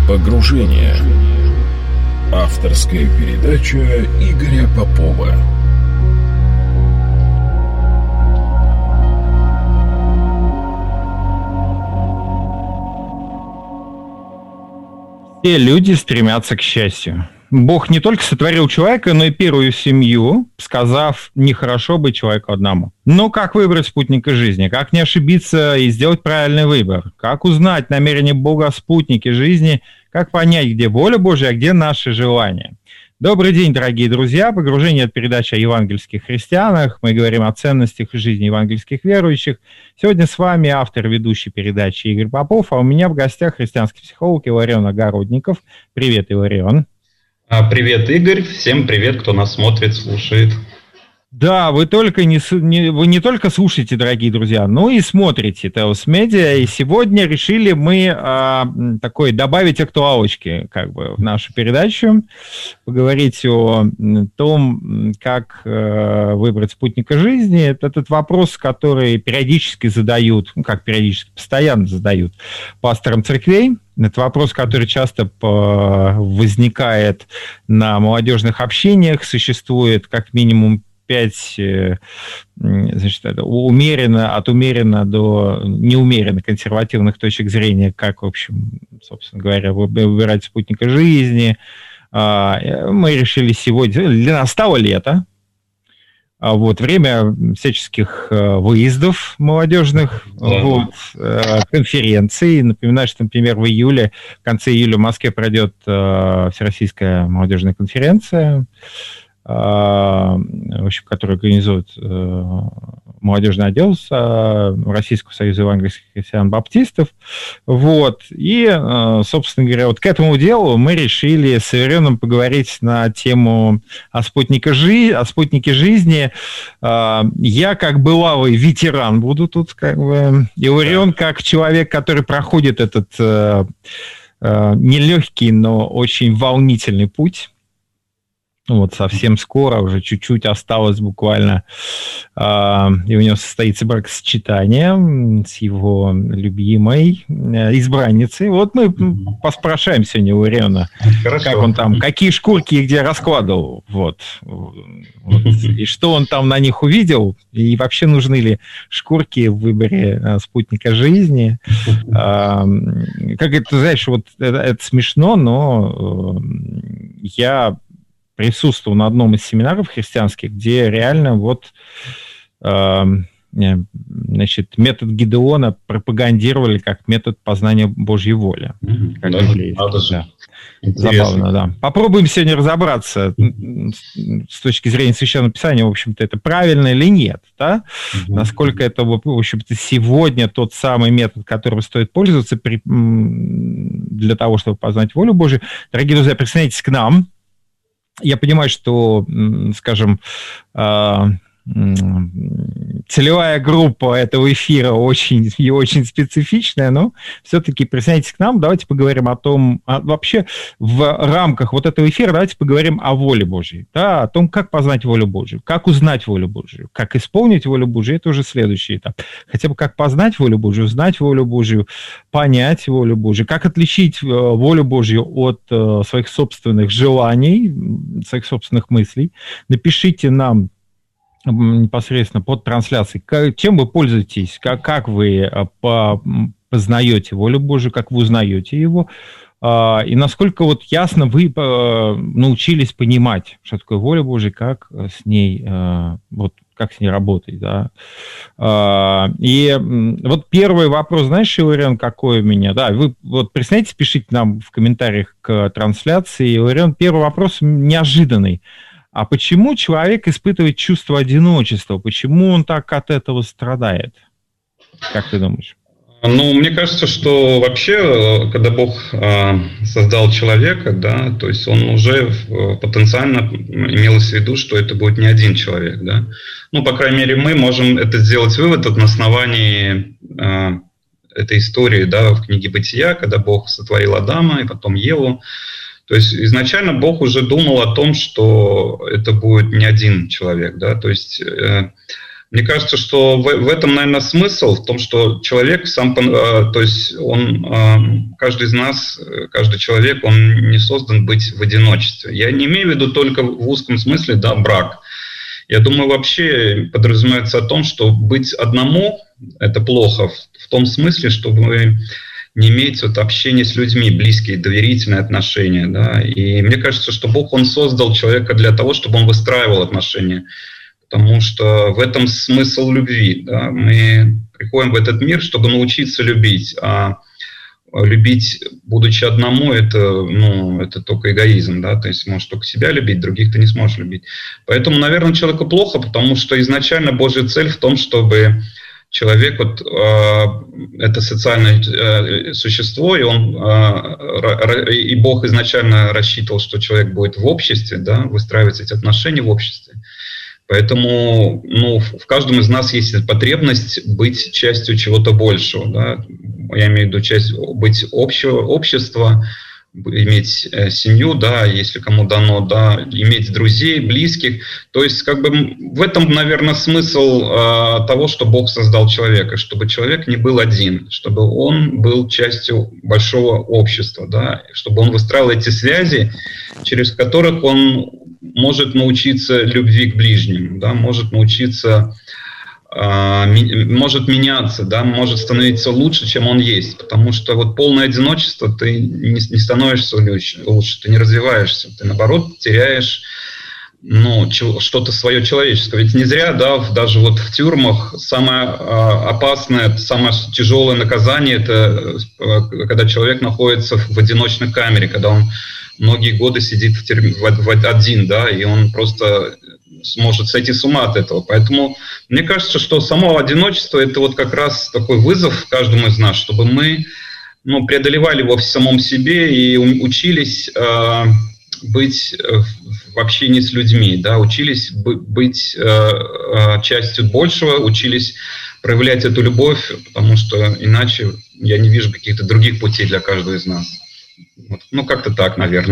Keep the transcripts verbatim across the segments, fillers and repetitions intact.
Погружение. Авторская передача Игоря Попова. Все люди стремятся к счастью. Бог не только сотворил человека, но и первую семью, сказав, нехорошо быть человеку одному. Но как выбрать спутника жизни? Как не ошибиться и сделать правильный выбор? Как узнать намерение Бога о спутнике жизни? Как понять, где воля Божья, а где наши желания? Добрый день, дорогие друзья. Погружение — это передача о евангельских христианах. Мы говорим о ценностях жизни евангельских верующих. Сегодня с вами автор ведущей передачи Игорь Попов, а у меня в гостях христианский психолог Илларион Огородников. Привет, Илларион. Привет, Игорь. Всем привет, кто нас смотрит, слушает. Да, вы, только не, не, вы не только слушаете, дорогие друзья, но и смотрите Теос Медиа. И сегодня решили мы а, такой добавить актуалочки как бы, в нашу передачу, поговорить о том, как а, выбрать спутника жизни. Это этот вопрос, который периодически задают, ну как периодически, постоянно задают пасторам церквей. Это вопрос, который часто возникает на молодежных общениях, существует как минимум пять, значит, умеренно, от умеренно до неумеренно консервативных точек зрения, как, в общем, собственно говоря, выбирать спутника жизни. Мы решили сегодня, настало лето, вот, время всяческих выездов молодежных, да. Вот, конференций. Напоминаю, что, например, в июле, в конце июля в Москве пройдет Всероссийская молодежная конференция, в общем, который организует э, молодежный отдел с, э, Российского союза евангельских христиан-баптистов. Вот. И, э, собственно говоря, вот к этому делу мы решили с Илларионом поговорить на тему о спутнике, жи- о спутнике жизни. Э, я, как бывалый ветеран, буду тут, как бы, Илларион, как человек, который проходит этот э, э, нелегкий, но очень волнительный путь. Вот совсем скоро, уже чуть-чуть осталось буквально, э, и у него состоится бракосочетание с его любимой э, избранницей. Вот мы mm-hmm. поспрашаем сегодня у Иллариона, как он там, какие шкурки и где раскладывал, вот, вот, и что он там на них увидел, и вообще нужны ли шкурки в выборе э, спутника жизни. Э, как это, знаешь, вот это, это смешно, но э, я присутствовал на одном из семинаров христианских, где реально вот, э, значит, метод Гидеона пропагандировали как метод познания Божьей воли. Mm-hmm. Как да, да. Забавно, да. Попробуем сегодня разобраться с точки зрения Священного Писания, в общем-то, это правильно или нет, да? Mm-hmm. Насколько это, в общем-то, сегодня тот самый метод, которым стоит пользоваться при, для того, чтобы познать волю Божию. Дорогие друзья, присоединяйтесь к нам. Я понимаю, что, скажем, целевая группа этого эфира очень и очень специфичная, но все-таки присоединяйтесь к нам, давайте поговорим о том, а вообще в рамках вот этого эфира давайте поговорим о воле Божьей, да, о том, как познать волю Божью, как узнать волю Божью, как исполнить волю Божью, это уже следующий этап. Хотя бы как познать волю Божью, узнать волю Божью, понять волю Божью, как отличить волю Божью от своих собственных желаний, своих собственных мыслей. Напишите нам непосредственно под трансляцией, чем вы пользуетесь, как, как вы по, познаете волю Божию, как вы узнаете его, и насколько вот ясно вы научились понимать, что такое воля Божия, как с ней, вот, как с ней работать, да. И вот первый вопрос, знаешь, Илларион, какой у меня? Да, вы вот присоединяйтесь, пишите нам в комментариях к трансляции. Илларион, первый вопрос неожиданный. А почему человек испытывает чувство одиночества? Почему он так от этого страдает? Как ты думаешь? Ну, мне кажется, что вообще, когда Бог э, создал человека, да, то есть он уже потенциально имелось в виду, что это будет не один человек, да. Ну, по крайней мере, мы можем это сделать вывод на основании э, этой истории, да, в книге Бытия, когда Бог сотворил Адама и потом Еву. То есть изначально Бог уже думал о том, что это будет не один человек, да, то есть э, Мне кажется, что в, в этом, наверное, смысл, в том, что человек сам, то есть он, каждый из нас, каждый человек, он не создан быть в одиночестве. Я не имею в виду только в узком смысле, да, брак. Я думаю, вообще подразумевается о том, что быть одному – это плохо, в том смысле, чтобы не иметь вот общения с людьми, близкие, доверительные отношения. Да? И мне кажется, что Бог, Он создал человека для того, чтобы он выстраивал отношения. Потому что в этом смысл любви. Да? Мы приходим в этот мир, чтобы научиться любить. А любить, будучи одному, это, ну, это только эгоизм. Да? То есть можешь только себя любить, других ты не сможешь любить. Поэтому, наверное, человеку плохо, потому что изначально Божья цель в том, чтобы человек, вот, э, это социальное э, существо, и, он, э, и Бог изначально рассчитывал, что человек будет в обществе, да? Выстраивать эти отношения в обществе. Поэтому, ну, в каждом из нас есть потребность быть частью чего-то большего. Да? Я имею в виду часть, быть общего, общества, иметь э, семью, да, если кому дано, да, иметь друзей, близких. То есть, как бы, в этом, наверное, смысл э, того, что Бог создал человека, чтобы человек не был один, чтобы он был частью большого общества, да, чтобы он выстраивал эти связи, через которых он может научиться любви к ближним, да, может научиться, э, ми, может меняться, да, может становиться лучше, чем он есть. Потому что вот полное одиночество, ты не, не становишься лучше, лучше, ты не развиваешься, ты, наоборот, теряешь, ну, что-то свое человеческое. Ведь не зря, да, даже вот в тюрьмах самое э, опасное, самое тяжелое наказание, это э, когда человек находится в одиночной камере, когда он многие годы сидит в тюрьме, в, в один, да, и он просто сможет сойти с ума от этого. Поэтому мне кажется, что само одиночество – это вот как раз такой вызов каждому из нас, чтобы мы, ну, преодолевали его в самом себе и учились э, быть в общении с людьми, да, учились быть э, э, частью большего, учились проявлять эту любовь, потому что иначе я не вижу каких-то других путей для каждого из нас. Вот. Ну, как-то так, наверное.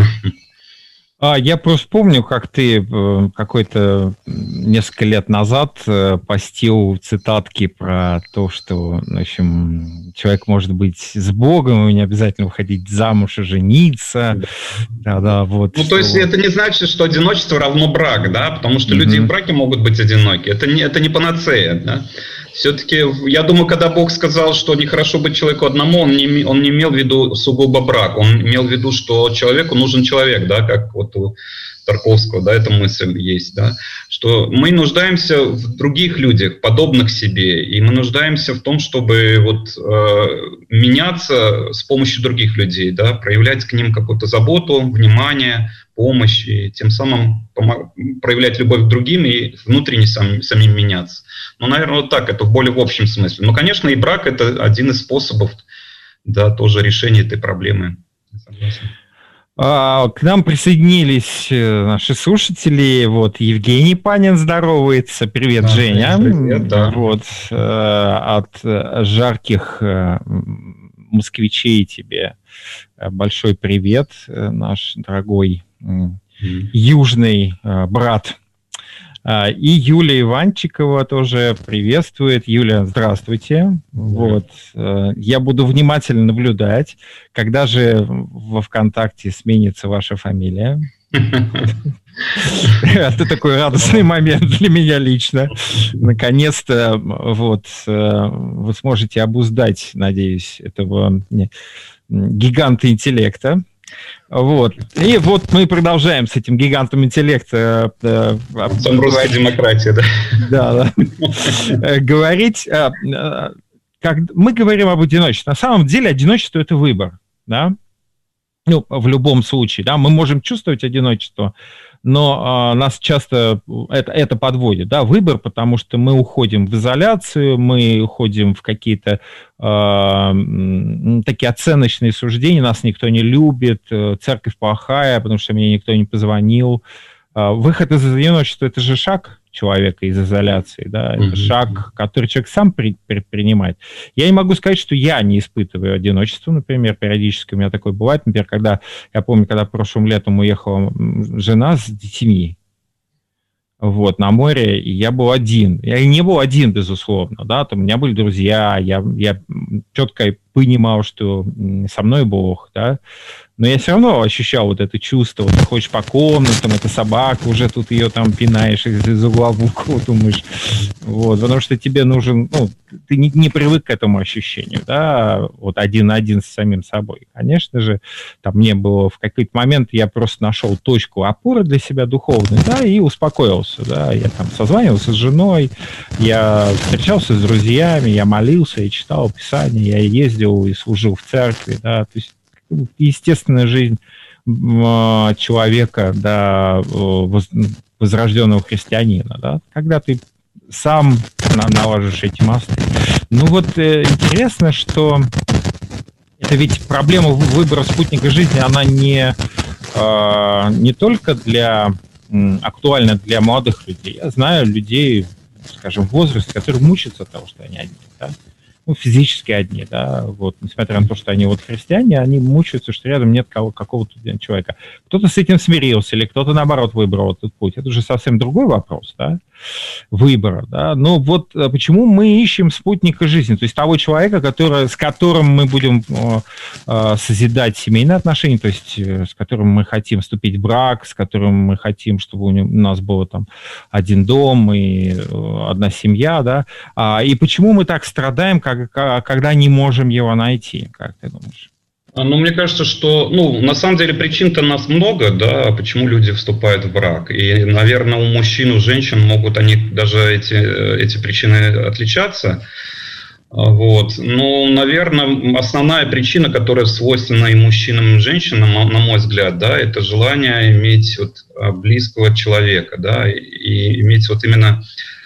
А, я просто помню, как ты какой-то несколько лет назад постил цитатки про то, что, в общем, человек может быть с Богом, и не обязательно выходить замуж и жениться. Да, да, вот. Ну, то есть это не значит, что одиночество равно брак, да, потому что mm-hmm. люди в браке могут быть одиноки. Это не, это не панацея, да. Все-таки, я думаю, когда Бог сказал, что нехорошо быть человеку одному, он не, он не имел в виду сугубо брак, он имел в виду, что человеку нужен человек, да, как вот у Тарковского, да, эта мысль есть, да, что мы нуждаемся в других людях, подобных себе, и мы нуждаемся в том, чтобы вот э, меняться с помощью других людей, да, проявлять к ним какую-то заботу, внимание, помощь, и тем самым помог, проявлять любовь к другим и внутренне сам, самим меняться. Ну, наверное, вот так, это в более в общем смысле. Но, конечно, и брак – это один из способов, да, тоже решения этой проблемы. Согласен. А, к нам присоединились наши слушатели. Вот Евгений Панин здоровается. Привет, да, Женя. Привет, да. Вот, от жарких москвичей тебе большой привет, наш дорогой mm. южный брат. И Юлия Иванчикова тоже приветствует. Юля, здравствуйте. Вот. Я буду внимательно наблюдать, когда же во ВКонтакте сменится ваша фамилия. Это такой радостный момент для меня лично. Наконец-то вот, вы сможете обуздать, надеюсь, этого гиганта интеллекта. Вот. И вот мы продолжаем с этим гигантом интеллекта э, русской демократии, да. Да, да. Говорить. Э, как, мы говорим об одиночестве. На самом деле одиночество – это выбор. Да? Ну, в любом случае. Да? Мы можем чувствовать одиночество, но э, нас часто это, это подводит. Да? Выбор, потому что мы уходим в изоляцию, мы уходим в какие-то э, такие оценочные суждения, нас никто не любит, церковь плохая, потому что мне никто не позвонил. Э, выход из одиночества – это же шаг человека из изоляции, да? Это mm-hmm. шаг, который человек сам предпринимает. Я не могу сказать, что я не испытываю одиночество, например, периодически у меня такое бывает, например, когда, я помню, когда прошлым летом уехала жена с детьми, вот, на море, и я был один. Я и не был один, безусловно, да, там у меня были друзья, я, я четко понимал, что со мной Бог, да, но я все равно ощущал вот это чувство, вот ты ходишь по комнатам, эта собака, уже тут ее там пинаешь из, из угла в угол, думаешь, вот, потому что тебе нужен, ну, ты не, не привык к этому ощущению, да, вот один на один с самим собой. Конечно же, там мне было в какой-то момент, я просто нашел точку опоры для себя духовной, да, и успокоился, да, я там созванивался с женой, я встречался с друзьями, я молился, я читал Писание, я ездил и служил в церкви, да, то есть естественная жизнь человека, да, возрожденного христианина, да, когда ты сам наложишь эти мосты. Ну вот э, интересно, что это ведь проблема выбора спутника жизни, она не, э, не только для, э, актуальна для молодых людей. Я знаю людей, скажем, в возрасте, которые мучаются от того, что они одни, да? Ну, физически одни, да, вот, несмотря на то, что они вот христиане, они мучаются, что рядом нет кого, какого-то человека. Кто-то с этим смирился, или кто-то, наоборот, выбрал этот путь. Это уже совсем другой вопрос, да, выбора, да. Но вот почему мы ищем спутника жизни, то есть того человека, который, с которым мы будем э, э, созидать семейные отношения, то есть э, с которым мы хотим вступить в брак, с которым мы хотим, чтобы у нас было там один дом и э, одна семья, да. А, и почему мы так страдаем, как когда не можем его найти, как ты думаешь? Ну, мне кажется, что, ну, на самом деле причин-то нас много, да, почему люди вступают в брак. И, наверное, у мужчин, у женщин могут они даже эти, эти причины отличаться. Вот. Но, наверное, основная причина, которая свойственна и мужчинам, и женщинам, на мой взгляд, да, это желание иметь вот близкого человека, да, и иметь вот именно,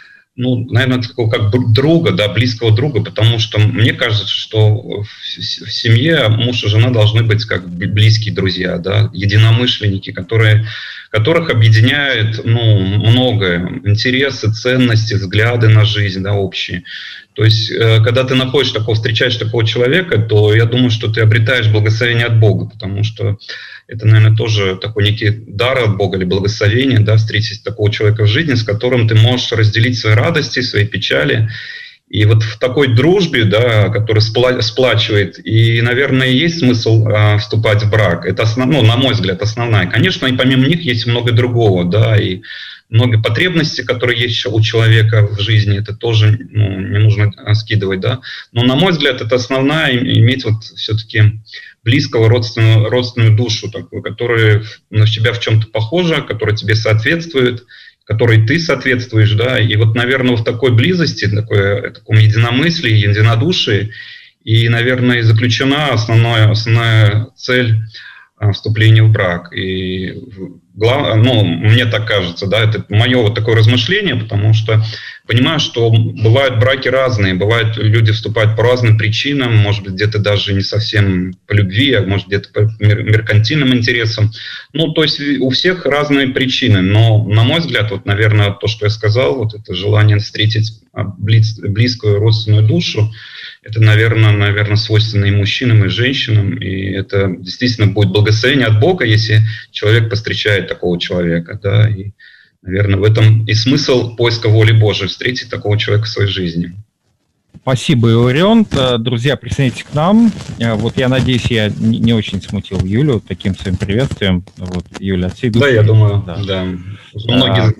ну, наверное, такого как друга, да, близкого друга, потому что мне кажется, что в, в семье муж и жена должны быть как близкие друзья, да, единомышленники, которые, которых объединяет, ну, многое, интересы, ценности, взгляды на жизнь, да, общие. То есть, когда ты находишь такого, встречаешь такого человека, то я думаю, что ты обретаешь благословение от Бога, потому что это, наверное, тоже такой некий дар от Бога или благословение, да, встретить такого человека в жизни, с которым ты можешь разделить свои радости, свои печали. И вот в такой дружбе, да, которая спла- сплачивает, и, наверное, есть смысл э, вступать в брак. Это, основ, ну, на мой взгляд, основная. Конечно, и помимо них есть много другого, да, и много потребностей, которые есть у человека в жизни, это тоже, ну, не нужно скидывать, да. Но, на мой взгляд, это основная, иметь вот все-таки близкого родственную, родственную душу, такую, которая на тебя в чем-то похожа, которая тебе соответствует, которой ты соответствуешь, да, и вот, наверное, в такой близости, такой, таком единомыслии, единодушии, и, наверное, и заключена основная, основная цель вступления в брак. И глав, ну, мне так кажется, да, это мое вот такое размышление, потому что понимаю, что бывают браки разные, бывают люди вступают по разным причинам, может быть, где-то даже не совсем по любви, а может, где-то по меркантильным интересам. Ну, то есть у всех разные причины, но, на мой взгляд, вот, наверное, то, что я сказал, вот это желание встретить близ, близкую родственную душу, это, наверное, наверное, свойственно и мужчинам, и женщинам, и это действительно будет благословение от Бога, если человек повстречает такого человека, да, и, наверное, в этом и смысл поиска воли Божией, встретить такого человека в своей жизни. Спасибо, Иларион. Друзья, присоединяйтесь к нам. Вот я надеюсь, я не очень смутил Юлю таким своим приветствием. Вот, Юля, от всей души. Да, я думаю, да. да. Многие...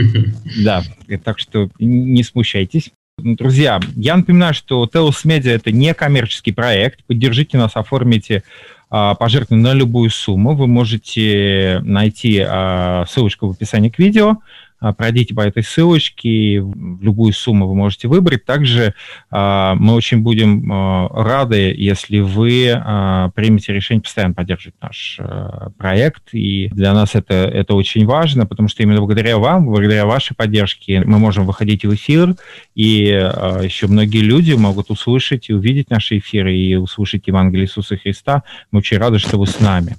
Да, так что не смущайтесь. Друзья, я напоминаю, что Telos Media — это не коммерческий проект. Поддержите нас, оформите а, пожертвование на любую сумму. Вы можете найти а, ссылочку в описании к видео. А, пройдите по этой ссылочке, в любую сумму вы можете выбрать. Также а, мы очень будем а, рады, если вы а, примете решение постоянно поддерживать наш а, проект. И для нас это, это очень важно, потому что именно благодаря вам, благодаря вашей поддержке мы можем выходить в эфир, и а, еще многие люди могут услышать и увидеть наши эфиры, и услышать Евангелие Иисуса Христа. Мы очень рады, что вы с нами.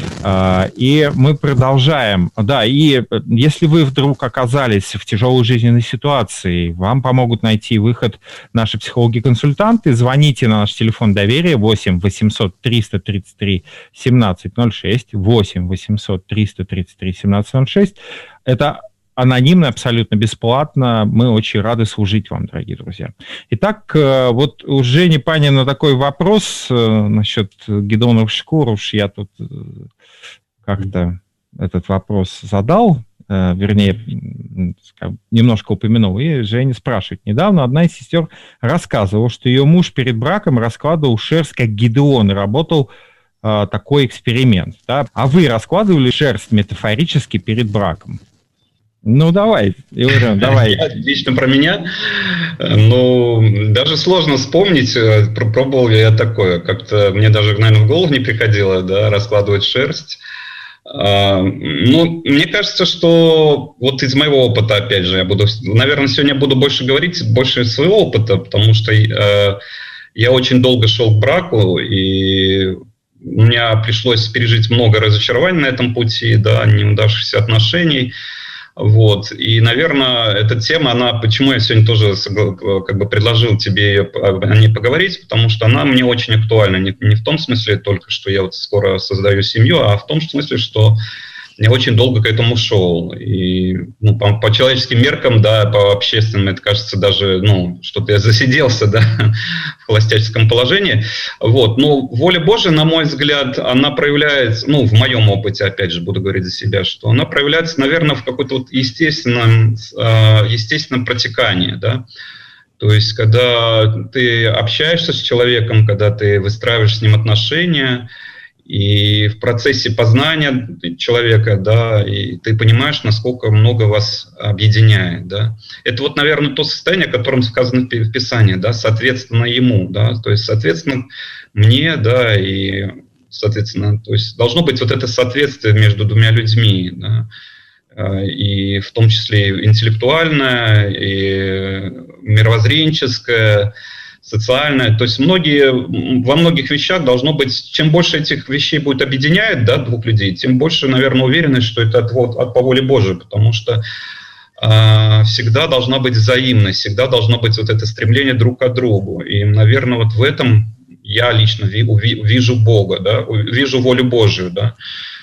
А, и мы продолжаем. Да, и если вы вдруг оказались в тяжелой жизненной ситуации, вам помогут найти выход наши психологи-консультанты. Звоните на наш телефон доверия восемь восемьсот триста тридцать три семнадцать ноль шесть, восемь восемьсот триста тридцать три семнадцать ноль шесть. Это анонимно, абсолютно бесплатно. Мы очень рады служить вам, дорогие друзья. Итак, вот у Жени Панина такой вопрос насчет Гидеонов шкур. Уж я тут как-то этот вопрос задал, вернее, немножко упомянул. И Женя спрашивает. Недавно одна из сестер рассказывала, что ее муж перед браком раскладывал шерсть, как Гидеон, и работал такой эксперимент. Да? А вы раскладывали шерсть метафорически перед браком? Ну, давай, Илларион, давай. Лично про меня. Ну, даже сложно вспомнить, пробовал ли я такое. Как-то мне даже, наверное, в голову не приходило, да, раскладывать шерсть. Ну, мне кажется, что вот из моего опыта, опять же, я буду, наверное, сегодня буду больше говорить, больше своего опыта, потому что я очень долго шел к браку, и у меня пришлось пережить много разочарований на этом пути, да, неудавшихся отношений. Вот. И, наверное, эта тема, она, почему я сегодня тоже как бы предложил тебе о ней поговорить, потому что она мне очень актуальна. Не, не в том смысле только, что я вот скоро создаю семью, а в том смысле, что я очень долго к этому шел. И ну, по, по человеческим меркам, да, по общественным, это кажется даже, ну, что-то я засиделся, да, в холостяческом положении. Вот. Но воля Божия, на мой взгляд, она проявляется, ну, в моем опыте, опять же, буду говорить за себя, что она проявляется, наверное, в какой-то вот естественном, естественном протекании, да. То есть, когда ты общаешься с человеком, когда ты выстраиваешь с ним отношения, и в процессе познания человека, да, и ты понимаешь, насколько много вас объединяет, да. Это вот, наверное, то состояние, о котором сказано в Писании, да, соответственно ему, да, то есть, соответственно, мне, да, и, соответственно, то есть, должно быть вот это соответствие между двумя людьми, да, и в том числе и интеллектуальное, и мировоззренческое, социальное, то есть многие, во многих вещах должно быть, чем больше этих вещей будет объединять, да, двух людей, тем больше, наверное, уверенность, что это от, вот, от по воле Божией, потому что э, всегда должна быть взаимность, всегда должно быть вот это стремление друг к другу. И, наверное, вот в этом я лично ви, уви, вижу Бога, да, вижу волю Божию, да.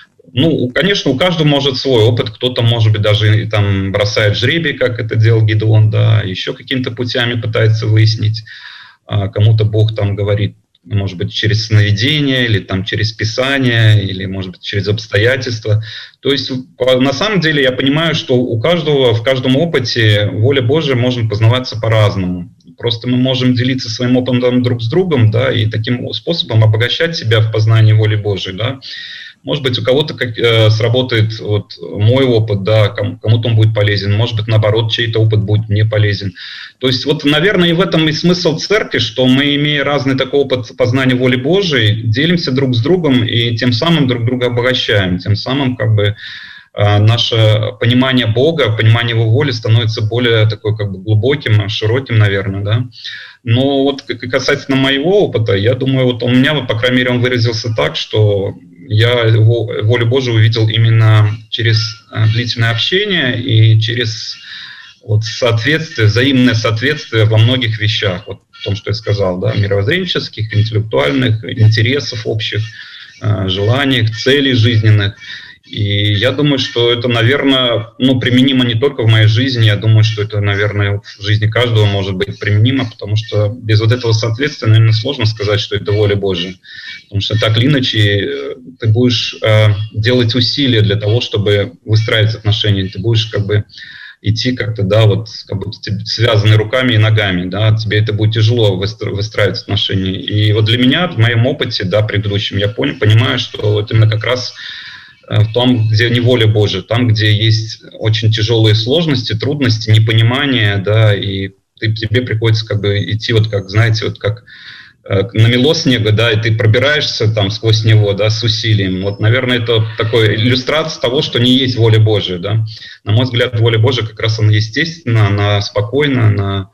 Ну, конечно, у каждого может свой опыт, кто-то, может быть, даже там бросает жребий, как это делал Гидеон, да, еще какими-то путями пытается выяснить. Кому-то Бог там говорит, может быть, через сновидение, или там через Писание, или, может быть, через обстоятельства. То есть, на самом деле, я понимаю, что у каждого, в каждом опыте воля Божия может познаваться по-разному. Просто мы можем делиться своим опытом друг с другом, да, и таким способом обогащать себя в познании воли Божией, да. Может быть, у кого-то как, э, сработает вот, мой опыт, да, кому- кому-то он будет полезен, может быть, наоборот, чей-то опыт будет не полезен. То есть, вот, наверное, и в этом и смысл церкви, что мы, имея разный такой опыт познания воли Божией, делимся друг с другом и тем самым друг друга обогащаем, тем самым как бы э, наше понимание Бога, понимание Его воли становится более такой как бы глубоким, широким, наверное, да. Но вот касательно моего опыта, я думаю, вот у меня, по крайней мере, он выразился так, что я его, волю Божию увидел именно через длительное общение и через вот, соответствие, взаимное соответствие во многих вещах. Вот в том, что я сказал, да, мировоззренческих, интеллектуальных, интересов общих, желаниях, целей жизненных. И я думаю, что это, наверное, ну, применимо не только в моей жизни, я думаю, что это, наверное, в жизни каждого может быть применимо, потому что без вот этого соответствия, наверное, сложно сказать, что это воля Божия. Потому что так или иначе ты будешь э, делать усилия для того, чтобы выстраивать отношения, ты будешь как бы идти как-то, да, вот как будто связанный руками и ногами, да, тебе это будет тяжело выстраивать отношения. И вот для меня, в моем опыте, да, предыдущем, я понял, понимаю, что вот именно как раз в том, где не воля Божия, там, где есть очень тяжелые сложности, трудности, непонимание, да, и ты, тебе приходится как бы идти вот как, знаете, вот как э, намело снега, да, и ты пробираешься там сквозь него, да, с усилием. Вот, наверное, это такая иллюстрация того, что не есть воля Божия, да. На мой взгляд, воля Божия как раз она естественна, она спокойна, она,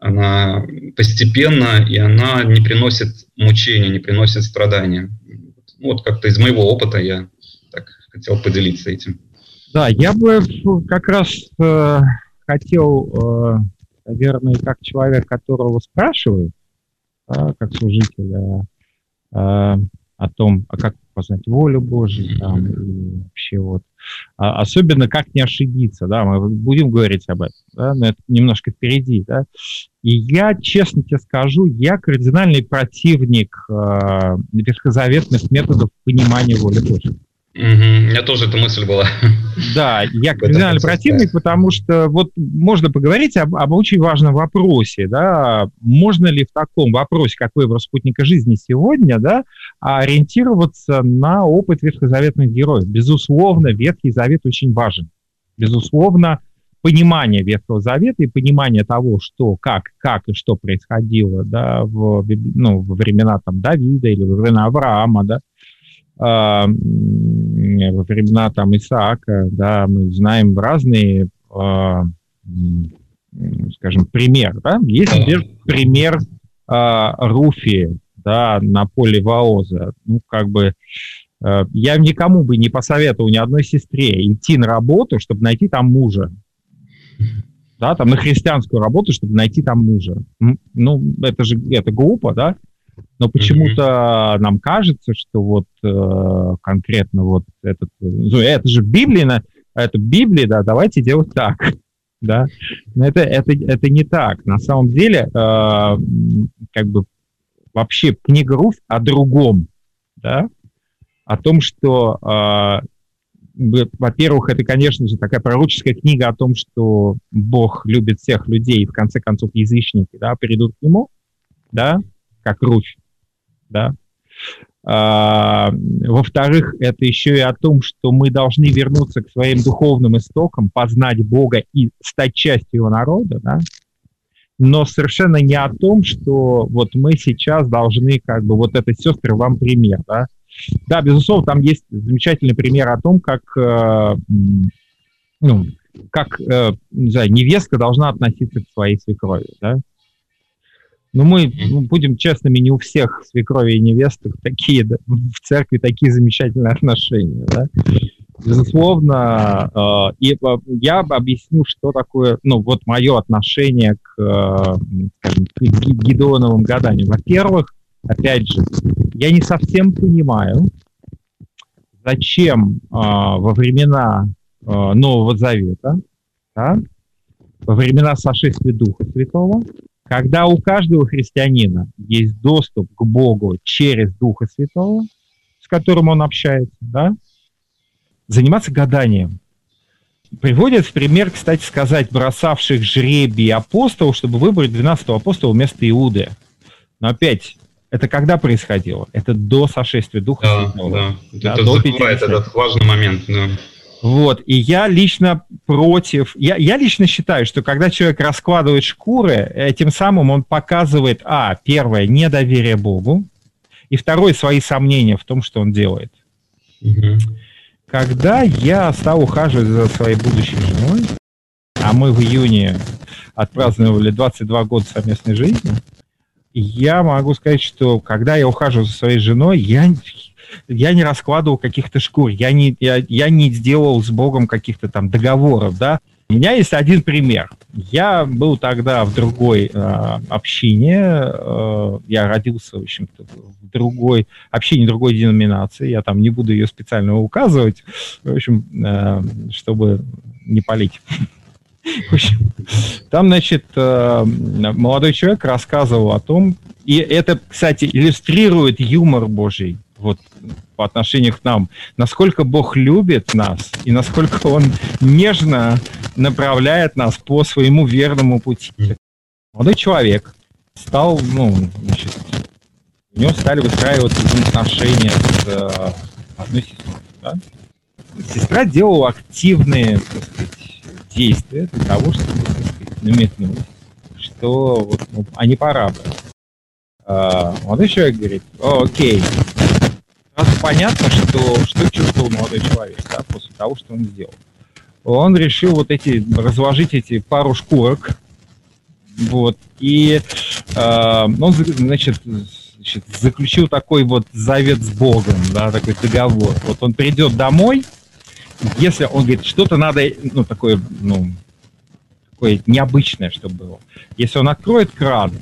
она постепенна, и она не приносит мучения, не приносит страдания. Вот как-то из моего опыта я так хотел поделиться этим. Да, я бы как раз э, хотел, э, наверное, как человек, которого спрашивают, да, как служителя, э, о том, а как познать волю Божию, там, и вообще вот А, особенно как не ошибиться, да, мы будем говорить об этом, да, но это немножко впереди, да. И я, честно тебе скажу, я кардинальный противник э, ветхозаветных методов понимания воли Божьей. Угу. У меня тоже эта мысль была. Да, я кардинальный противник, потому что вот можно поговорить об, об очень важном вопросе, да, можно ли в таком вопросе, как выбор спутника жизни сегодня, да, ориентироваться на опыт ветхозаветных героев. Безусловно, Ветхий Завет очень важен. Безусловно, понимание Ветхого Завета и понимание того, что, как, как и что происходило, да, в, ну, во времена там, Давида или во времена Авраама, да, во времена там Исаака, да, мы знаем разные, э, скажем, пример, да, есть, например, пример э, Руфи, да, на поле Ваоза, ну, как бы, э, я никому бы не посоветовал ни одной сестре идти на работу, чтобы найти там мужа, да, там на христианскую работу, чтобы найти там мужа, ну, это же, это глупо, да. Но почему-то mm-hmm. нам кажется, что вот э, конкретно вот этот... Ну, это же Библия, это Библия, да, давайте делать так. Да? Но это, это, это не так. На самом деле, э, как бы вообще книга Руфь о другом. Да? О том, что, э, во-первых, это, конечно же, такая пророческая книга о том, что Бог любит всех людей, и в конце концов язычники, да, придут к Нему, да, как Руфь, да. А, во-вторых, это еще и о том, что мы должны вернуться к своим духовным истокам, познать Бога и стать частью Его народа, да. Но совершенно не о том, что вот мы сейчас должны, как бы, вот это, сестры, вам пример, да. Да, безусловно, там есть замечательный пример о том, как, э, ну, как э, не знаю, невестка должна относиться к своей свекрови, да. Но мы ну, будем честными, не у всех свекрови и невесток такие, да, в церкви такие замечательные отношения, да. Безусловно, э, и я объясню, что такое, ну, вот мое отношение к, э, скажем, к Гидеоновым гаданиям. Во-первых, опять же, я не совсем понимаю, зачем э, во времена э, Нового Завета, да, во времена сошествия Духа Святого, когда у каждого христианина есть доступ к Богу через Духа Святого, с которым он общается, да, заниматься гаданием. Приводят в пример, кстати сказать, бросавших жребий апостолов, чтобы выбрать двенадцатого апостола вместо Иуды. Но опять, это когда происходило? Это до сошествия Духа да, Святого. Да, да, это забывает этот важный момент, да. Вот, и я лично против, я, я лично считаю, что когда человек раскладывает шкуры, тем самым он показывает, а, первое, недоверие Богу, и второе, свои сомнения в том, что он делает. Угу. Когда я стал ухаживать за своей будущей женой, а мы в июне отпраздновали двадцать два года совместной жизни, я могу сказать, что когда я ухаживал за своей женой, я... Я не раскладывал каких-то шкур, я не, я, я не сделал с Богом каких-то там договоров, да. У меня есть один пример. Я был тогда в другой э, общине, э, я родился, в общем-то, в другой общине, другой деноминации, я там не буду ее специально указывать, в общем, э, чтобы не палить. В общем, там, значит, э, молодой человек рассказывал о том, и это, кстати, иллюстрирует юмор Божий, вот по отношению к нам, насколько Бог любит нас и насколько Он нежно направляет нас по своему верному пути. Молодой человек стал, ну, значит, у него стали выстраиваться отношения с э, одной сестрой. Да? Сестра делала активные, так сказать, действия для того, чтобы, так сказать, намекнуть, что вот, ну, они пора бы. А, молодой человек говорит: окей. Сразу понятно, что, что чувствовал молодой человек, да, после того, что он сделал. Он решил вот эти, разложить эти пару шкурок, вот, и э, он, значит, значит, заключил такой вот завет с Богом, да, такой договор. Вот он придет домой, если он говорит, что-то надо, ну, такое, ну, такое необычное, чтобы было. Если он откроет кран,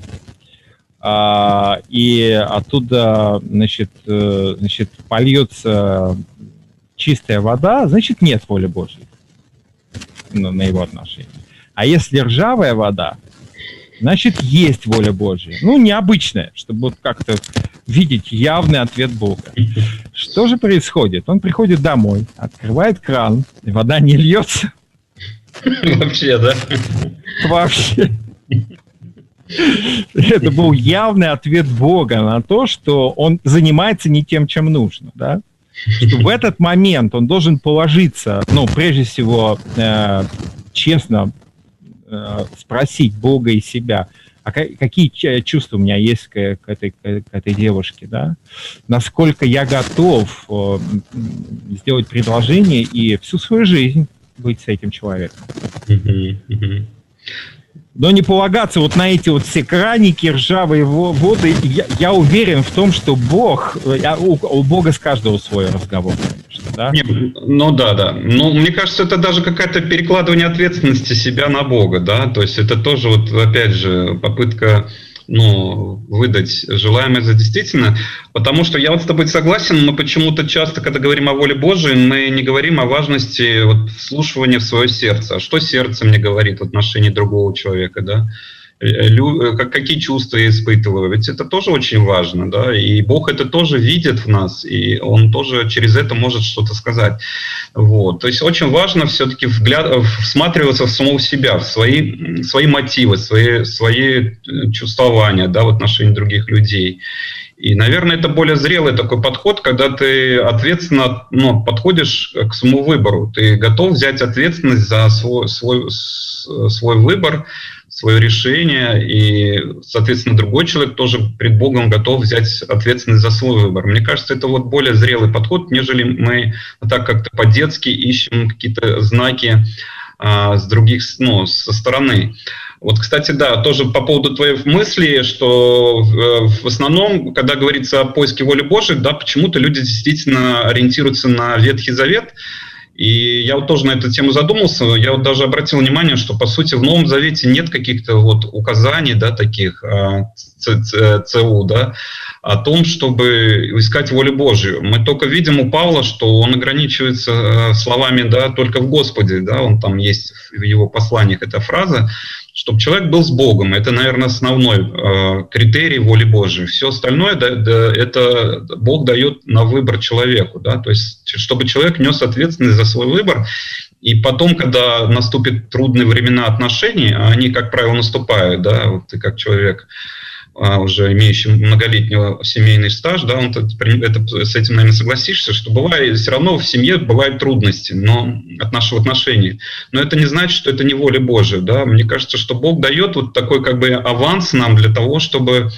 А, и оттуда, значит, значит, польется чистая вода, значит, нет воли Божьей на, на его отношения. А если ржавая вода, значит, есть воля Божья. Ну, необычная, чтобы вот как-то видеть явный ответ Бога. Что же происходит? Он приходит домой, открывает кран, и вода не льется. Вообще, да? Вообще. Это был явный ответ Бога на то, что он занимается не тем, чем нужно, да? Что в этот момент он должен положиться, ну, прежде всего, э, честно э, спросить Бога и себя, а какие чувства у меня есть к, к, этой, к этой девушке, да? Насколько я готов э, сделать предложение и всю свою жизнь быть с этим человеком. Mm-hmm. Mm-hmm. Но не полагаться вот на эти вот все краники, ржавые воды. Я, я уверен в том, что Бог, у, у Бога с каждого свой разговор, конечно, да? Нет, ну да, да. Ну, мне кажется, это даже какое-то перекладывание ответственности себя на Бога, да? То есть это тоже вот, опять же, попытка, ну, выдать желаемое за действительно, потому что я вот с тобой согласен, мы почему-то часто, когда говорим о воле Божией, мы не говорим о важности вот вслушивания в свое сердце. А что сердце мне говорит в отношении другого человека, да? Лю, как, какие чувства я испытываю? Ведь это тоже очень важно, да? И Бог это тоже видит в нас, и Он тоже через это может что-то сказать. Вот. То есть очень важно все-таки вгляд... всматриваться в самого себя, в свои, свои мотивы, свои, свои чувствования, да, в отношении других людей. И, наверное, это более зрелый такой подход, когда ты ответственно, ну, подходишь к своему выбору. Ты готов взять ответственность за свой, свой, свой выбор, свое решение, и, соответственно, другой человек тоже пред Богом готов взять ответственность за свой выбор. Мне кажется, это вот более зрелый подход, нежели мы так как-то по-детски ищем какие-то знаки а, с других, ну, со стороны. Вот, кстати, да, тоже по поводу твоей мысли, что в основном, когда говорится о поиске воли Божией, да, почему-то люди действительно ориентируются на Ветхий Завет. И я вот тоже на эту тему задумался. Я вот даже обратил внимание, что, по сути, в Новом Завете нет каких-то вот указаний, да, таких ЦУ, да, о том, чтобы искать волю Божию. Мы только видим у Павла, что он ограничивается словами, да, только в Господе, да, он там есть в его посланиях эта фраза, чтобы человек был с Богом. Это, наверное, основной э, критерий воли Божией. Все остальное, да, да, это Бог дает на выбор человеку. Да? То есть, чтобы человек нес ответственность за свой выбор. И потом, когда наступят трудные времена отношений, а они, как правило, наступают, да, вот ты как человек, уже имеющий многолетний семейный стаж, да, он это, это, с этим, наверное, согласишься, что бывает, все равно в семье бывают трудности, но от нашего отношения. Но это не значит, что это не воля Божия, да. Мне кажется, что Бог дает вот такой как бы аванс нам для того, чтобы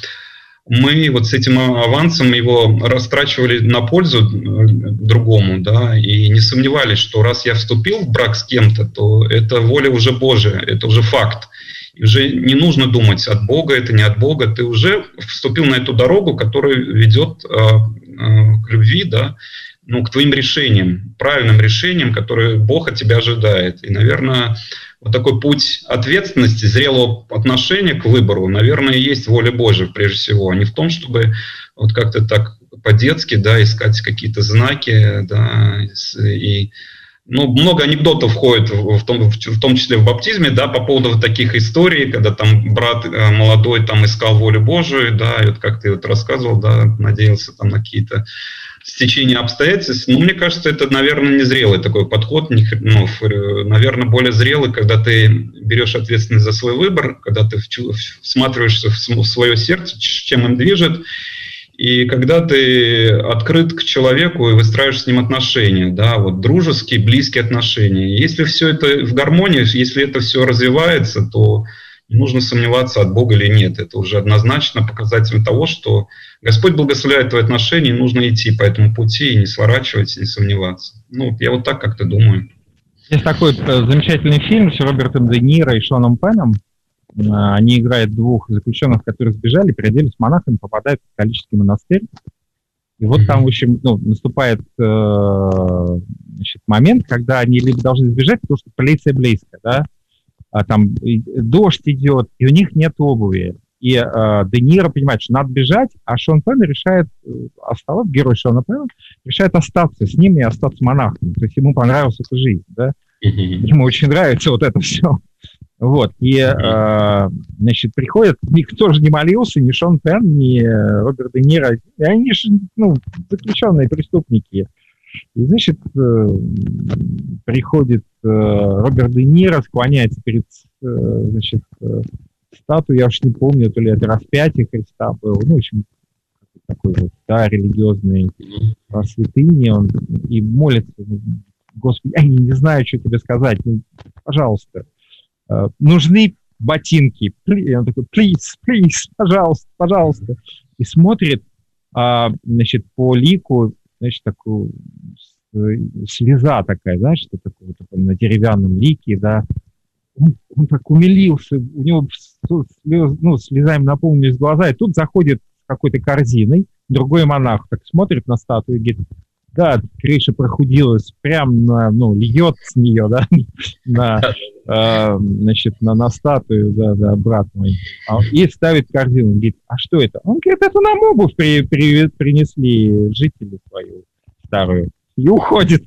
мы вот с этим авансом его растрачивали на пользу другому, да, и не сомневались, что раз я вступил в брак с кем-то, то это воля уже Божия, это уже факт. И уже не нужно думать, от Бога это, не от Бога. Ты уже вступил на эту дорогу, которая ведет э, э, к любви, да, ну, к твоим решениям, правильным решениям, которые Бог от тебя ожидает. И, наверное, вот такой путь ответственности, зрелого отношения к выбору, наверное, и есть воля Божия прежде всего, а не в том, чтобы вот как-то так по-детски, да, искать какие-то знаки, да, и... Ну, много анекдотов входит, в том, в том числе в баптизме, да, по поводу вот таких историй, когда там брат молодой там искал волю Божию, да, и вот как ты вот рассказывал, да, надеялся там на какие-то стечения обстоятельств. Ну, мне кажется, это, наверное, не зрелый такой подход, не, ну, наверное, более зрелый, когда ты берешь ответственность за свой выбор, когда ты всматриваешься в свое сердце, чем им движет, и когда ты открыт к человеку и выстраиваешь с ним отношения, да, вот дружеские, близкие отношения. Если все это в гармонии, если это все развивается, то не нужно сомневаться, от Бога или нет. Это уже однозначно показатель того, что Господь благословляет твои отношения, и нужно идти по этому пути и не сворачивать, и не сомневаться. Ну, я вот так как-то думаю. Есть такой замечательный фильм с Робертом Де Ниро и Шоном Пенном. Они играют двух заключенных, которые сбежали, переоделись монахами, попадают в католический монастырь. И вот mm-hmm. там, в общем, ну, наступает э, значит, момент, когда они либо должны сбежать, потому что полиция близко, да, а там дождь идет, и у них нет обуви. И э, Де Ниро понимает, что надо бежать, а Шон Пенн решает оставаться, герой Шона Пенна решает остаться с ними и остаться монахом. То есть ему понравилась эта жизнь, да? Mm-hmm. Ему очень нравится вот это все. Вот, и, mm-hmm. э, значит, приходят, никто же не молился, ни Шон Пенн, ни Роберт Де Ниро, и они же, ну, заключенные преступники. И, значит, э, приходит э, Роберт Де Ниро, склоняется перед, э, значит, э, статуей, я уж не помню, то ли это распятие Христа было, ну, в общем, такой вот, да, религиозный mm-hmm. святыни, он и молится, Господи, я не, не знаю, что тебе сказать, ну, пожалуйста, э, нужны ботинки, и он такой, please, please, пожалуйста, пожалуйста, и смотрит, э, значит, по лику, значит, такую слеза такая, знаешь, что такое вот, на деревянном лике, да, он, он так умилился, у него слез, ну, слезами наполнились глаза, и тут заходит с какой-то корзиной другой монах, так смотрит на статую и говорит, да, крыша прохудилась, прям, на, ну, льет с нее, да, на, э, значит, на, на статую, да, да, брат мой, и ставит корзину, говорит, а что это? Он говорит, это нам обувь при, при, принесли жители свою старую, и уходит.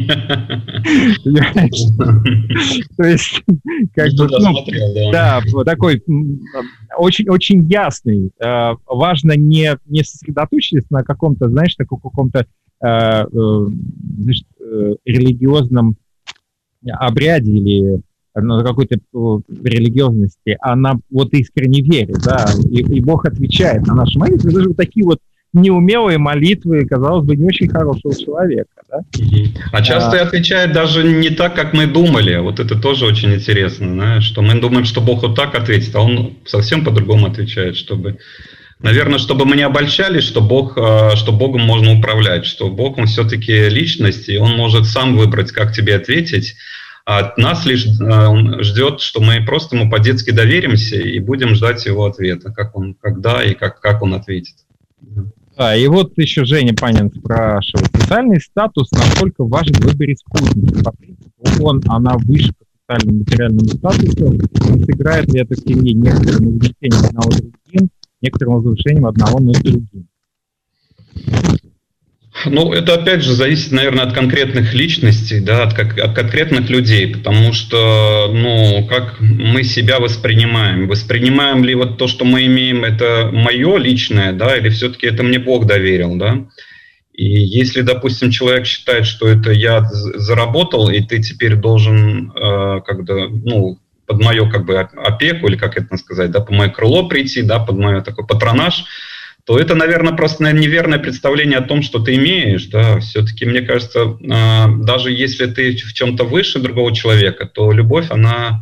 То есть, как бы, ну, да, такой очень-очень ясный. Важно не не сосредоточиться на каком-то, знаешь, таком каком-то религиозном обряде или на какой-то религиозности, а на вот искренней вере, да, и, и Бог отвечает на наши молитвы, даже вот такие вот неумелые молитвы, казалось бы, не очень хорошего человека, да? А часто а, отвечает даже не так, как мы думали. Вот это тоже очень интересно, знаешь, что мы думаем, что Бог вот так ответит, а Он совсем по-другому отвечает, чтобы, наверное, чтобы мы не обольщались, что Бог, что Богом можно управлять, что Бог, Он все-таки личность, и Он может сам выбрать, как тебе ответить. А от нас лишь Он ждет, что мы просто Ему по-детски доверимся и будем ждать Его ответа, как Он, когда и как, как Он ответит. Да, и вот еще Женя Панин спрашивает, социальный статус насколько важен в выборе спутника? По принципу, он, она выше по социальному материальному статусу, он сыграет ли это в семье некоторым угнетением одного другим, некоторым возвышением одного над другим? Ну, это опять же зависит, наверное, от конкретных личностей, да, от, как, от конкретных людей, потому что, ну, как мы себя воспринимаем. Воспринимаем ли вот то, что мы имеем, это мое личное, да, или все-таки это мне Бог доверил, да? И если, допустим, человек считает, что это я заработал, и ты теперь должен э, как-то, ну, под мою как бы опеку, или как это сказать, да, под мое крыло прийти, да, под мой такой патронаж, то это, наверное, просто наверное, неверное представление о том, что ты имеешь. Да. Все-таки, мне кажется, даже если ты в чем-то выше другого человека, то любовь, она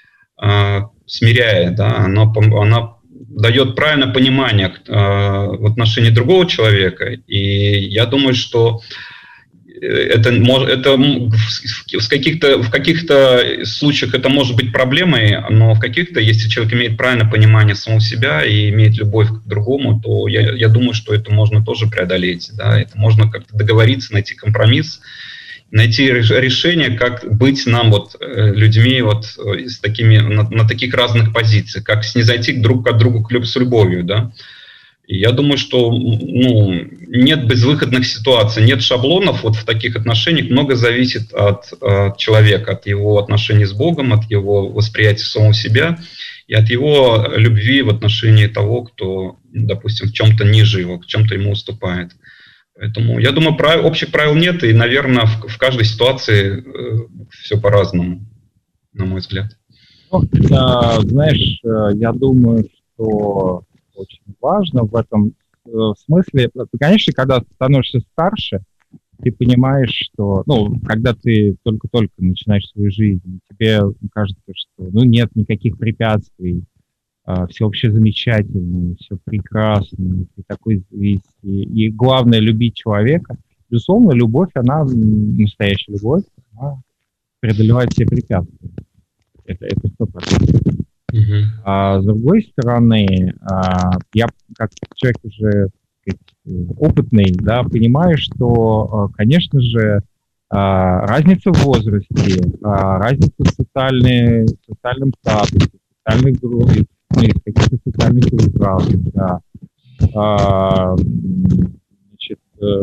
смиряет, да, она, она дает правильное понимание в отношении другого человека. И я думаю, что это, это в каких-то, в каких-то случаях это может быть проблемой, но в каких-то, если человек имеет правильное понимание самого себя и имеет любовь к другому, то я, я думаю, что это можно тоже преодолеть. Да? Это можно как-то договориться, найти компромисс, найти решение, как быть нам, вот, людьми вот, с такими, на, на таких разных позициях, как снизойти друг к другу с любовью, да. И я думаю, что ну, нет безвыходных ситуаций, нет шаблонов вот в таких отношениях. Много зависит от, от человека, от его отношений с Богом, от его восприятия самого себя и от его любви в отношении того, кто, допустим, в чем-то ниже его, в чем-то ему уступает. Поэтому я думаю, прав... общих правил нет, и, наверное, в, в каждой ситуации э, все по-разному, на мой взгляд. Ну, да, знаешь, я думаю, что очень важно в этом э, смысле. Конечно, когда ты становишься старше, ты понимаешь, что, ну, когда ты только-только начинаешь свою жизнь, тебе кажется, что, ну, нет никаких препятствий, э, все вообще замечательно, все прекрасно, ты такой весь, и, и главное любить человека. Безусловно, любовь, она, настоящая любовь, она преодолевает все препятствия. Это это сто процентов. Uh-huh. А с другой стороны, а, я как человек уже, так сказать, опытный, да, понимаю, что, конечно же, а, разница в возрасте, а, разница в социальной, социальном статусе, социальной группе, или в каких-то социальных кругах, да, а, значит,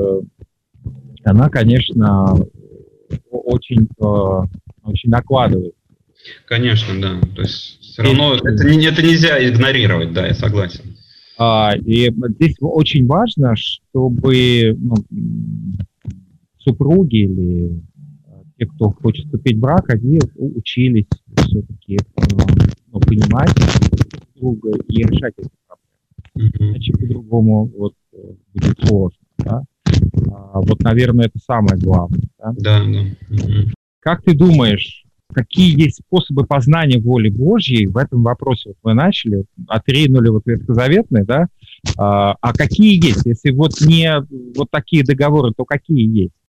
она, конечно, очень, очень накладывает. Конечно, да. То есть все равно это, это нельзя игнорировать, да, я согласен. А, и здесь очень важно, чтобы ну, супруги или те, кто хочет вступить в брак, они учились все-таки ну, понимать друг друга и решать эти проблемы. Mm-hmm. Иначе по-другому вот, будет сложно. Да? А, вот, наверное, это самое главное. Да, да. да. Mm-hmm. Как ты думаешь, какие есть способы познания воли Божьей в этом вопросе? Вот мы начали, отринули вот ветхозаветные, да? А, а какие есть? Если вот не вот такие договоры, то какие есть?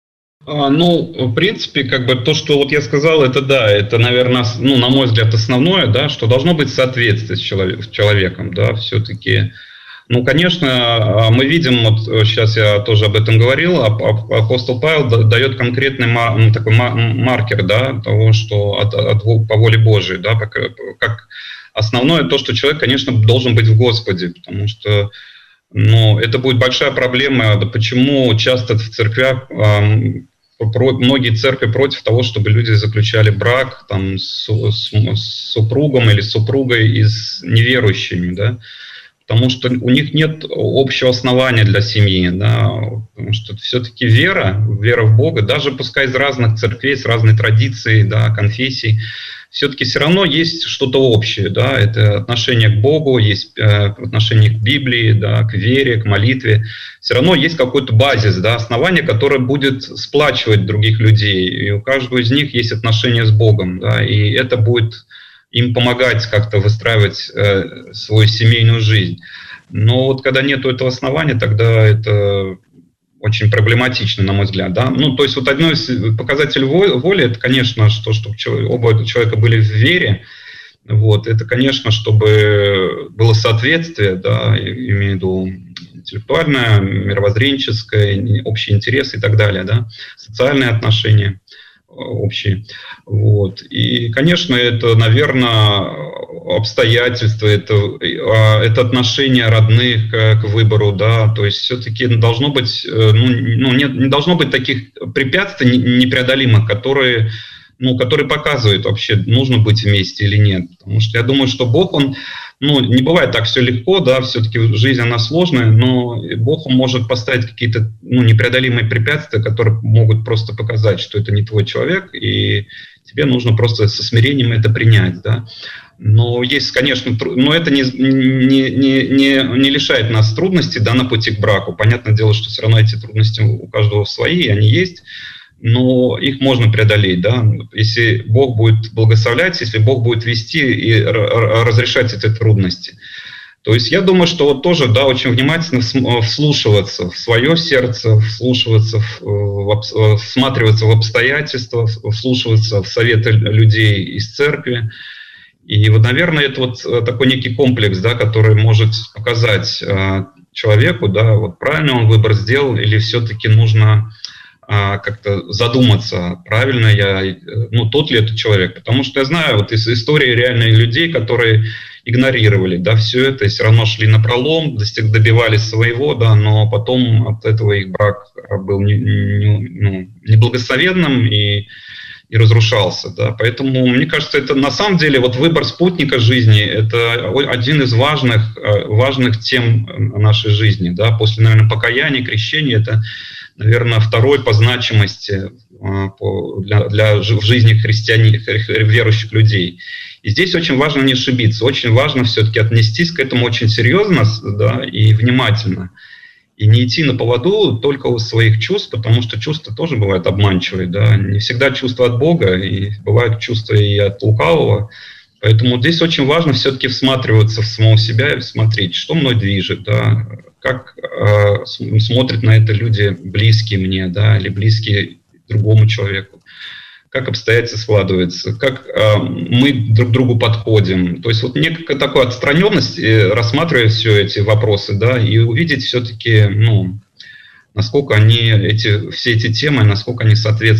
А, ну, в принципе, как бы то, что вот я сказал, это да, это, наверное, ну, на мой взгляд, основное, да, что должно быть соответствие с, человек, с человеком, да, все-таки. Ну, конечно, мы видим, вот сейчас я тоже об этом говорил, апостол Павел дает конкретный мар, такой маркер, да, того, что от, от, по воле Божией, да, как, как основное то, что человек, конечно, должен быть в Господе, потому что, ну, это будет большая проблема, да, почему часто в церквях эм, про, многие церкви против того, чтобы люди заключали брак там с, с, с супругом или с супругой и с неверующими, да. Потому что у них нет общего основания для семьи, да, потому что все-таки вера, вера в Бога, даже пускай из разных церквей, с разной традицией, да, конфессий, все-таки все равно есть что-то общее, да, это отношение к Богу, есть э, отношение к Библии, да, к вере, к молитве, все равно есть какой-то базис, да, основание, которое будет сплачивать других людей, и у каждого из них есть отношение с Богом, да, и это будет им помогать как-то выстраивать э, свою семейную жизнь. Но вот когда нет этого основания, тогда это очень проблематично, на мой взгляд. Да? Ну, то есть вот одно из показателей воли, это, конечно, что, чтобы оба человека были в вере. Вот, это, конечно, чтобы было соответствие, да, имею в виду интеллектуальное, мировоззренческое, общие интересы и так далее, да, социальные отношения общие. Вот. И, конечно, это, наверное, обстоятельства, это, это отношение родных к выбору, да, то есть все-таки должно быть, ну, ну нет, не должно быть таких препятствий непреодолимых, которые, ну, которые показывают вообще, нужно быть вместе или нет. Потому что я думаю, что Бог, Он, ну, не бывает так все легко, да, все-таки жизнь, она сложная, но Бог, Он может поставить какие-то, ну, непреодолимые препятствия, которые могут просто показать, что это не твой человек, и тебе нужно просто со смирением это принять, да. Но есть, конечно, тру... но это не, не, не, не, не лишает нас трудностей, да, на пути к браку. Понятное дело, что все равно эти трудности у каждого свои, они есть, но их можно преодолеть, да, если Бог будет благословлять, если Бог будет вести и разрешать эти трудности. То есть я думаю, что вот тоже, да, очень внимательно вслушиваться в свое сердце, вслушиваться, в, всматриваться в обстоятельства, вслушиваться в советы людей из церкви. И вот, наверное, это вот такой некий комплекс, да, который может показать человеку, да, вот правильно он выбор сделал или все-таки нужно как-то задуматься, правильно я, ну, тот ли это человек. Потому что я знаю вот из истории реальных людей, которые игнорировали, да, все это, и все равно шли напролом, достиг, добивались своего, да, но потом от этого их брак был не, не, ну, неблагословенным и, и разрушался, да. Поэтому, мне кажется, это на самом деле вот выбор спутника жизни, это один из важных, важных тем нашей жизни, да, после, наверное, покаяния, крещения, это, наверное, второй по значимости для, для, в жизни христиане, верующих людей. И здесь очень важно не ошибиться, очень важно все-таки отнестись к этому очень серьезно, да, и внимательно. И не идти на поводу только у своих чувств, потому что чувства тоже бывают обманчивые. Да. Не всегда чувства от Бога, и бывают чувства и от лукавого. Поэтому здесь очень важно все-таки всматриваться в самого себя и смотреть, что мной движет, да, как э, смотрят на это люди, близкие мне, да, или близкие другому человеку, как обстоятельства складываются, как э, мы друг к другу подходим. То есть вот некая такая отстраненность, э, рассматривая все эти вопросы, да, и увидеть все-таки, ну, насколько они, эти, все эти темы, насколько они соответствуют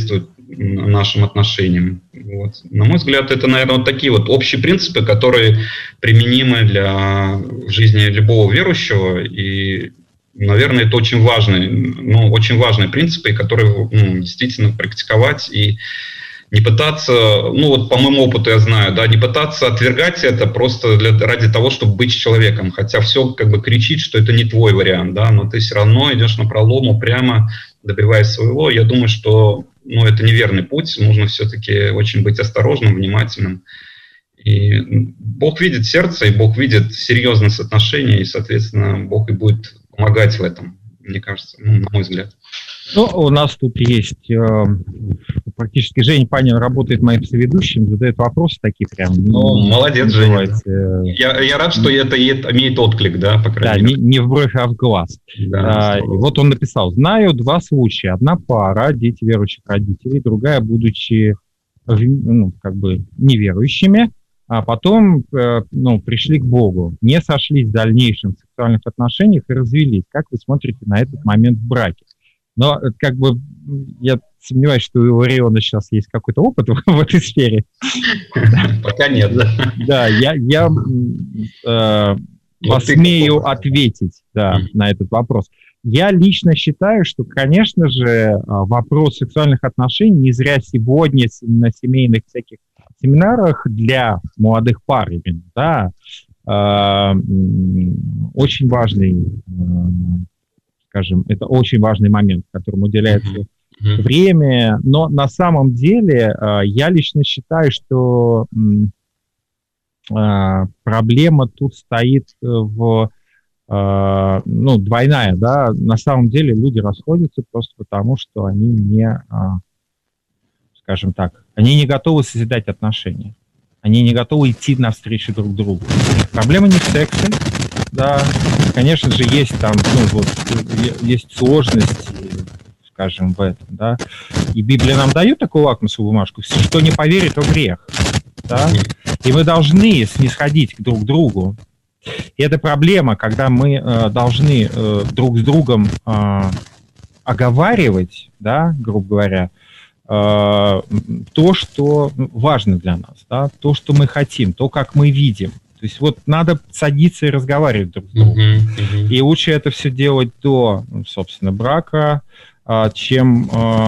нашим отношениям. Вот. На мой взгляд, это, наверное, вот такие вот общие принципы, которые применимы для жизни любого верующего, и, наверное, это очень важные, ну, очень важные принципы, которые, ну, действительно практиковать и не пытаться, ну вот по моему опыту я знаю, да, не пытаться отвергать это просто для, ради того, чтобы быть человеком, хотя все как бы кричит, что это не твой вариант, да, но ты все равно идешь напролом, упрямо добиваясь своего. Я думаю, что, ну, это неверный путь, нужно все-таки очень быть осторожным, внимательным. И Бог видит сердце, и Бог видит серьезность отношений, и, соответственно, Бог и будет помогать в этом, мне кажется, ну, на мой взгляд. Ну, у нас тут есть э, практически Женя Панин работает моим соведущим, задает вопросы такие прям. Ну, ну молодец, Женя. Э, я, я рад, что это имеет отклик, да, по крайней да, мере. Не, не в бровь, а в глаз. Да, а, и вот он написал: знаю два случая. Одна пара, дети верующих родителей, другая, будучи, ну, как бы неверующими, а потом э, ну, пришли к Богу, не сошлись в дальнейшем сексуальных отношениях и развелись. Как вы смотрите на этот момент в браке? Но как бы я сомневаюсь, что у Илариона сейчас есть какой-то опыт в, в этой сфере. Пока нет, да. Да, я, я э, посмею ответить, да, на этот вопрос. Я лично считаю, что, конечно же, вопрос сексуальных отношений не зря сегодня на семейных всяких семинарах для молодых пар именно, да, э, очень важный, э, скажем, это очень важный момент, которому уделяется mm-hmm. время, но на самом деле э, я лично считаю, что э, проблема тут стоит в, э, ну, двойная, да, на самом деле люди расходятся просто потому, что они не, э, скажем так, они не готовы созидать отношения, они не готовы идти навстречу друг другу. Проблема не в сексе, да, конечно же, есть там, ну, вот, есть сложности, скажем, в этом, да, и Библия нам дает такую лакмусовую бумажку, что не поверит во грех, да, и мы должны снисходить друг к другу. И это проблема, когда мы э, должны э, друг с другом э, оговаривать, да, грубо говоря, э, то, что важно для нас, да, то, что мы хотим, то, как мы видим. То есть вот надо садиться и разговаривать друг с другом. Uh-huh, uh-huh. И лучше это все делать до, собственно, брака, чем,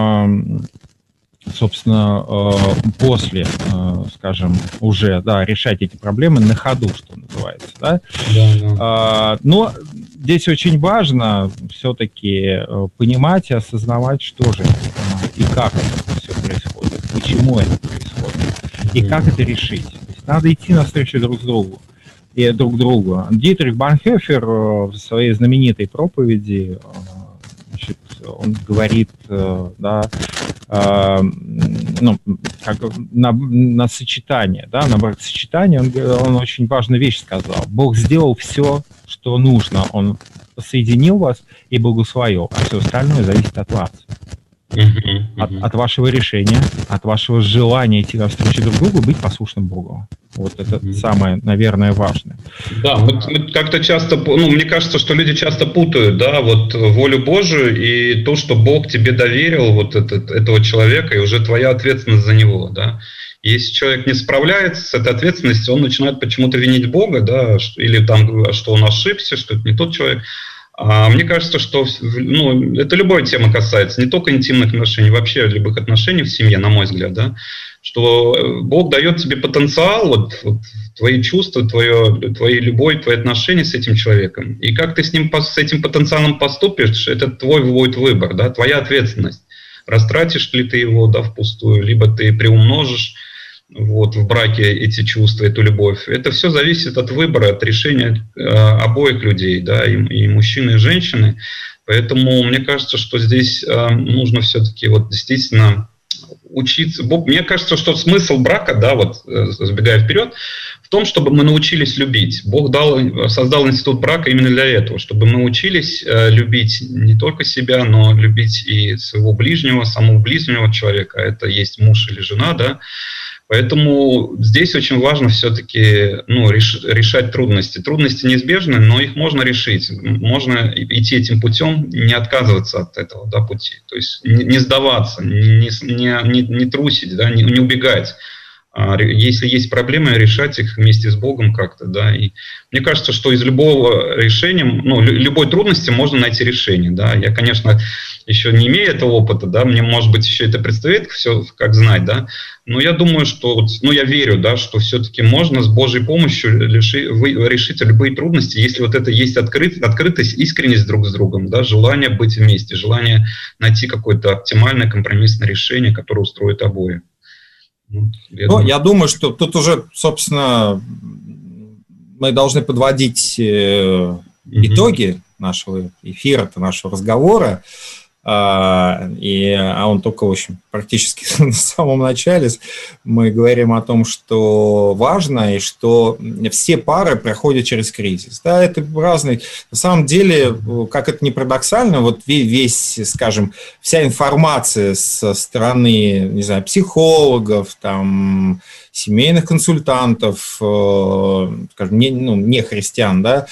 собственно, после, скажем, уже, да, решать эти проблемы на ходу, что называется. Да? Yeah, yeah. Но здесь очень важно все-таки понимать и осознавать, что же и как это все происходит, почему это происходит, и uh-huh. как это решить. Надо идти навстречу друг другу и друг другу. Дитрих Бонхофер в своей знаменитой проповеди, значит, он говорит, да, ну, как на, на сочетание, да, на бракосочетание, он, он очень важную вещь сказал. Бог сделал все, что нужно. Он соединил вас и благословил, а все остальное зависит от вас. Uh-huh, uh-huh. От, от вашего решения, от вашего желания идти навстречу друг другу, быть послушным Богу. Вот это uh-huh. самое, наверное, важное. Да, мы, мы как-то часто, ну, мне кажется, что люди часто путают, да, вот волю Божию и то, что Бог тебе доверил, вот этот, этого человека, и уже твоя ответственность за него, да. Если человек не справляется с этой ответственностью, он начинает почему-то винить Бога, да, или там, что он ошибся, что это не тот человек. А мне кажется, что, ну, это любой темы касается, не только интимных отношений, вообще любых отношений в семье, на мой взгляд, да, что Бог дает тебе потенциал, вот, вот твои чувства, твое, твои любовь, твои отношения с этим человеком. И как ты с ним, с этим потенциалом поступишь, это твой будет выбор, да, твоя ответственность. Растратишь ли ты его, да, впустую, либо ты приумножишь вот, в браке эти чувства, эту любовь. Это все зависит от выбора, от решения э, обоих людей, да, и, и мужчины, и женщины. Поэтому мне кажется, что здесь э, нужно все-таки вот действительно учиться. Мне кажется, что смысл брака, да, вот забегая вперед, в том, чтобы мы научились любить. Бог дал, создал институт брака именно для этого, чтобы мы учились э, любить не только себя, но любить и своего ближнего, самого ближнего человека. Это есть муж или жена, да. Поэтому здесь очень важно все-таки ну, реш, решать трудности. Трудности неизбежны, но их можно решить. Можно идти этим путем, не отказываться от этого да, пути. То есть не, не сдаваться, не, не, не, не трусить, да, не, не убегать. Если есть проблемы, решать их вместе с Богом как-то, да. И мне кажется, что из любого решения, ну, любой трудности можно найти решение, да. Я, конечно, еще не имею этого опыта, да, мне, может быть, еще это предстоит все как знать, да. Но я думаю, что, ну, я верю, да, что все-таки можно с Божьей помощью реши, вы, решить любые трудности, если вот это есть открыт, открытость, искренность друг с другом, да, желание быть вместе, желание найти какое-то оптимальное компромиссное решение, которое устроит обоих. Я, ну, думаю. я думаю, что тут уже, собственно, мы должны подводить э, итоги mm-hmm. нашего эфира, нашего разговора. А, и, а он только, в общем, практически на самом начале. Мы говорим о том, что важно, и что все пары проходят через кризис. Да, это разные. На самом деле, как это ни парадоксально, вот весь, скажем, вся информация со стороны, не знаю, психологов, там, семейных консультантов, скажем, не, ну, не христиан, да,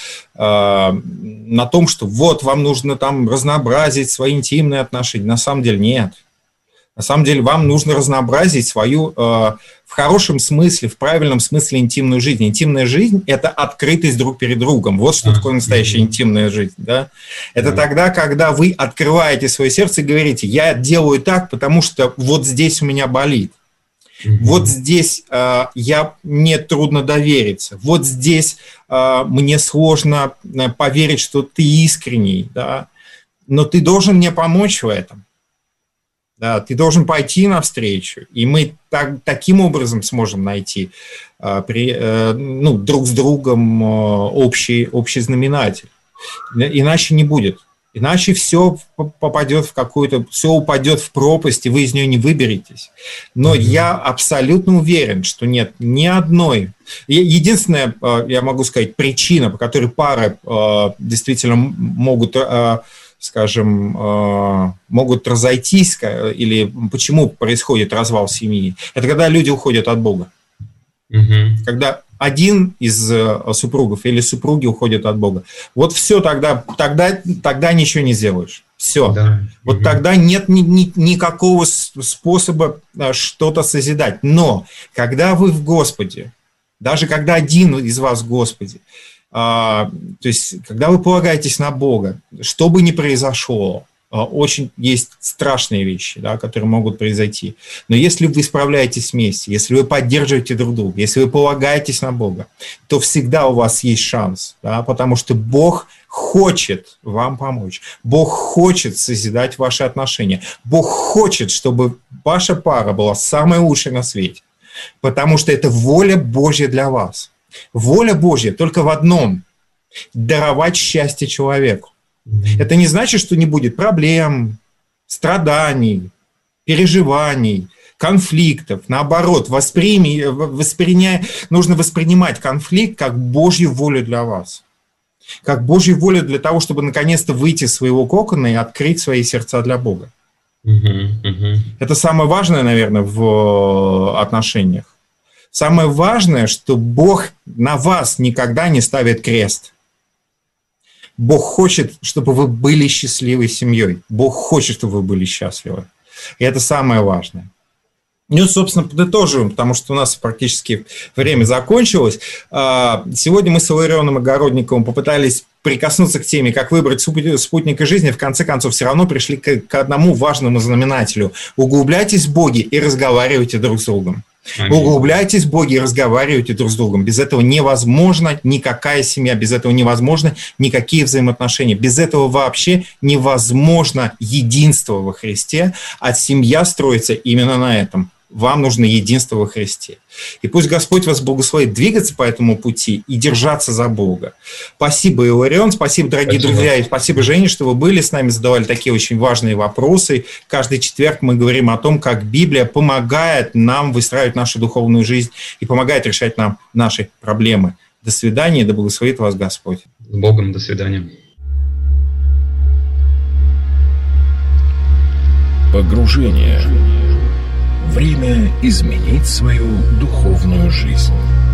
на том, что вот вам нужно там разнообразить свои интимные отношения. На самом деле нет. На самом деле вам нужно разнообразить свою, в хорошем смысле, в правильном смысле интимную жизнь. Интимная жизнь – это открытость друг перед другом. Вот что такое настоящая интимная жизнь. Да? Это тогда, когда вы открываете свое сердце и говорите: я делаю так, потому что вот здесь у меня болит. Mm-hmm. Вот здесь э, я, мне трудно довериться. Вот здесь э, мне сложно поверить, что ты искренний, да? Но ты должен мне помочь в этом. Да? Ты должен пойти навстречу, и мы так, таким образом сможем найти э, при, э, ну, друг с другом э, общий, общий знаменатель. Иначе не будет. Иначе все попадет в какую-то, все упадет в пропасть, и вы из нее не выберетесь. Но mm-hmm. я абсолютно уверен, что нет ни одной. Единственная, я могу сказать, причина, по которой пары действительно могут, скажем, могут разойтись, или почему происходит развал семьи, это когда люди уходят от Бога. Mm-hmm. Когда один из супругов или супруги уходят от Бога. Вот все, тогда, тогда, тогда ничего не сделаешь. Все. Да. Вот угу. тогда нет ни, ни, никакого способа что-то созидать. Но когда вы в Господе, даже когда один из вас в Господе, а, то есть когда вы полагаетесь на Бога, что бы ни произошло, очень есть страшные вещи, да, которые могут произойти. Но если вы справляетесь вместе, если вы поддерживаете друг друга, если вы полагаетесь на Бога, то всегда у вас есть шанс, да, потому что Бог хочет вам помочь. Бог хочет созидать ваши отношения. Бог хочет, чтобы ваша пара была самой лучшей на свете, потому что это воля Божья для вас. Воля Божья только в одном – даровать счастье человеку. Это не значит, что не будет проблем, страданий, переживаний, конфликтов. Наоборот, восприми, восприня... нужно воспринимать конфликт как Божью волю для вас. Как Божью волю для того, чтобы наконец-то выйти из своего кокона и открыть свои сердца для Бога. Uh-huh, uh-huh. Это самое важное, наверное, в отношениях. Самое важное, что Бог на вас никогда не ставит крест. Бог хочет, чтобы вы были счастливой семьей. Бог хочет, чтобы вы были счастливы. И это самое важное. Ну, собственно, подытоживаем, потому что у нас практически время закончилось. Сегодня мы с Иларионом Огородниковым попытались прикоснуться к теме, как выбрать спутника жизни. В конце концов, все равно пришли к одному важному знаменателю. Углубляйтесь в Боге и разговаривайте друг с другом. Аминь. Углубляйтесь в Боге и разговаривайте друг с другом. Без этого невозможно никакая семья, без этого невозможно никакие взаимоотношения. Без этого вообще невозможно единство во Христе, а семья строится именно на этом. Вам нужно единство во Христе. И пусть Господь вас благословит двигаться по этому пути и держаться за Бога. Спасибо, Иларион, спасибо, дорогие спасибо. друзья, и спасибо, Женя, что вы были с нами, задавали такие очень важные вопросы. Каждый четверг мы говорим о том, как Библия помогает нам выстраивать нашу духовную жизнь и помогает решать нам наши проблемы. До свидания, да благословит вас Господь. С Богом, до свидания. Погружение. Время изменить свою духовную жизнь.